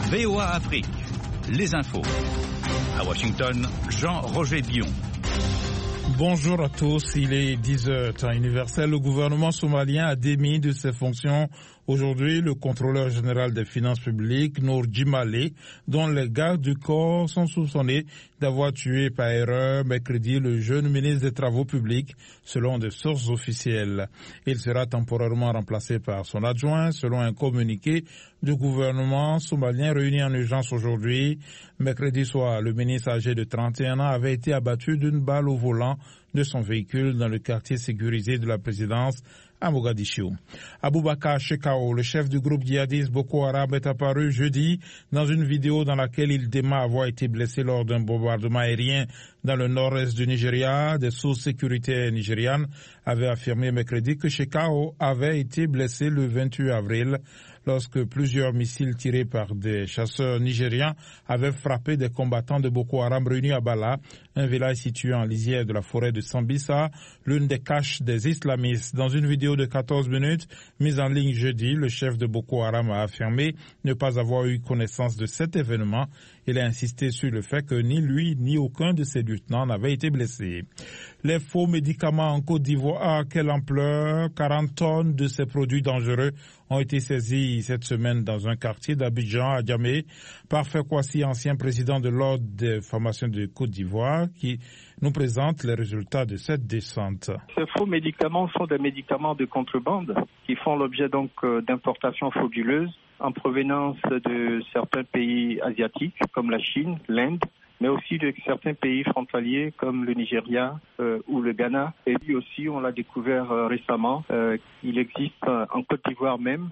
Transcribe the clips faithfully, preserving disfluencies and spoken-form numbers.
V O A Afrique, les infos. À Washington, Jean-Roger Bion. Bonjour à tous, il est dix heures, temps universel. Le gouvernement somalien a démis de ses fonctions aujourd'hui le contrôleur général des finances publiques, Nour Djimale, dont les gardes du corps sont soupçonnés d'avoir tué par erreur mercredi le jeune ministre des Travaux publics, selon des sources officielles. Il sera temporairement remplacé par son adjoint, selon un communiqué du gouvernement somalien réuni en urgence aujourd'hui. Mercredi soir, le ministre âgé de trente et un ans avait été abattu d'une balle au volant de son véhicule dans le quartier sécurisé de la présidence à Mogadiscio. Aboubakar Shekau, le chef du groupe djihadiste Boko Haram, est apparu jeudi dans une vidéo dans laquelle il dément avoir été blessé lors d'un bombardement aérien dans le nord-est du Nigeria. Des sources sécuritaires nigérianes avaient affirmé mercredi que Shekau avait été blessé le vingt-huit avril lorsque plusieurs missiles tirés par des chasseurs nigérians avaient frappé des combattants de Boko Haram réunis à Bala, un village situé en lisière de la forêt de Sambisa, l'une des caches des islamistes. Dans une vidéo de quatorze minutes mise en ligne jeudi, le chef de Boko Haram a affirmé ne pas avoir eu connaissance de cet événement. Il a insisté sur le fait que ni lui ni aucun de ses lieutenants n'avait été blessé. Les faux médicaments en Côte d'Ivoire, quelle ampleur! quarante tonnes de ces produits dangereux ont été saisis cette semaine dans un quartier d'Abidjan, à Djamé, par Fekwasi, ancien président de l'Ordre des pharmaciens de Côte d'Ivoire, qui nous présente les résultats de cette descente. Ces faux médicaments sont des médicaments de contrebande qui font l'objet donc d'importations frauduleuses en provenance de certains pays asiatiques comme la Chine, l'Inde, mais aussi de certains pays frontaliers comme le Nigeria euh, ou le Ghana. Et puis aussi, on l'a découvert euh, récemment, euh, il existe euh, en Côte d'Ivoire même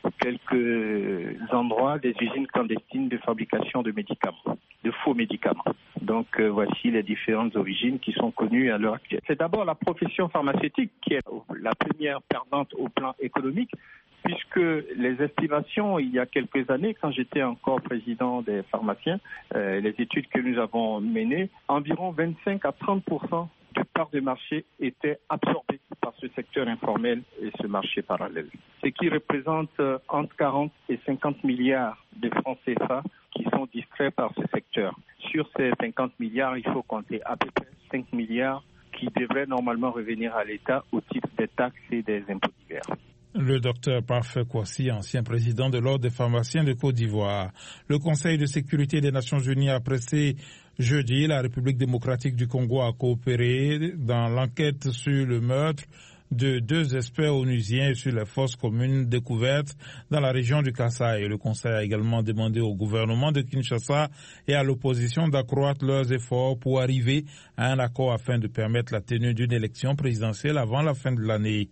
quelques endroits, des usines clandestines de fabrication de médicaments, de faux médicaments. Donc euh, voici les différentes origines qui sont connues à l'heure actuelle. C'est d'abord la profession pharmaceutique qui est la première perdante au plan économique, puisque les estimations, il y a quelques années, quand j'étais encore président des pharmaciens, euh, les études que nous avons menées, environ vingt-cinq à trente pour cent de parts de marché étaient absorbées par ce secteur informel et ce marché parallèle. Ce qui représente euh, entre quarante et cinquante milliards de francs C F A qui sont distraits par ce secteur. Sur ces cinquante milliards, il faut compter à peu près cinq milliards qui devraient normalement revenir à l'État au titre des taxes et des impôts divers. Le docteur Parfait Kwasi, ancien président de l'Ordre des pharmaciens de Côte d'Ivoire. Le Conseil de sécurité des Nations Unies a pressé jeudi la République démocratique du Congo à coopérer dans l'enquête sur le meurtre de deux experts onusiens sur les fosses communes découvertes dans la région du Kasaï. Le Conseil a également demandé au gouvernement de Kinshasa et à l'opposition d'accroître leurs efforts pour arriver à un accord afin de permettre la tenue d'une élection présidentielle avant la fin de l'année.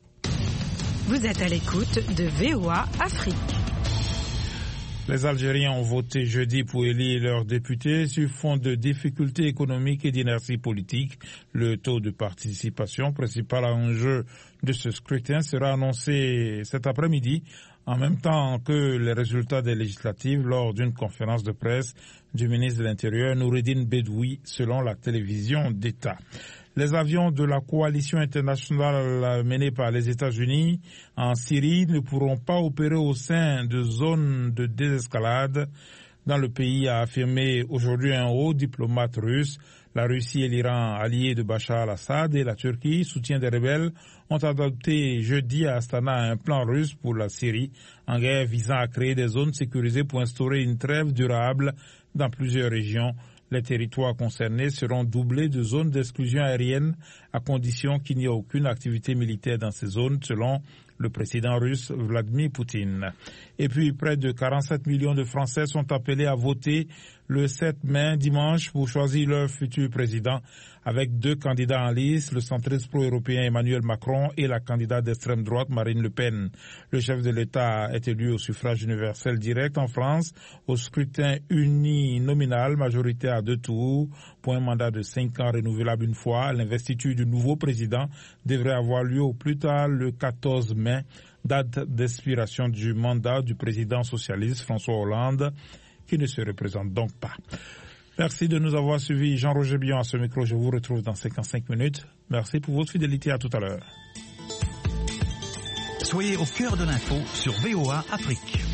Vous êtes à l'écoute de V O A Afrique. Les Algériens ont voté jeudi pour élire leurs députés sur fond de difficultés économiques et d'inertie politique. Le taux de participation, principal enjeu de ce scrutin, sera annoncé cet après-midi, en même temps que les résultats des législatives lors d'une conférence de presse du ministre de l'Intérieur, Noureddine Bedoui, selon la télévision d'État. Les avions de la coalition internationale menée par les États-Unis en Syrie ne pourront pas opérer au sein de zones de désescalade dans le pays, a affirmé aujourd'hui un haut diplomate russe. La Russie et l'Iran, alliés de Bachar al-Assad, et la Turquie, soutien des rebelles, ont adopté jeudi à Astana un plan russe pour la Syrie en guerre visant à créer des zones sécurisées pour instaurer une trêve durable dans plusieurs régions. Les territoires concernés seront doublés de zones d'exclusion aérienne à condition qu'il n'y ait aucune activité militaire dans ces zones, selon le président russe Vladimir Poutine. Et puis, près de quarante-sept millions de Français sont appelés à voter le sept mai, dimanche, pour choisir leur futur président, avec deux candidats en lice, le centriste pro-européen Emmanuel Macron et la candidate d'extrême droite Marine Le Pen. Le chef de l'État est élu au suffrage universel direct en France, au scrutin uninominal, majorité à deux tours, pour un mandat de cinq ans renouvelable une fois. L'investiture du nouveau président devrait avoir lieu au plus tard le quatorze mai, date d'expiration du mandat du président socialiste François Hollande, qui ne se représente donc pas. Merci de nous avoir suivis. Jean-Roger Bion à ce micro. Je vous retrouve dans cinquante-cinq minutes. Merci pour votre fidélité. À tout à l'heure. Soyez au cœur de l'info sur V O A Afrique.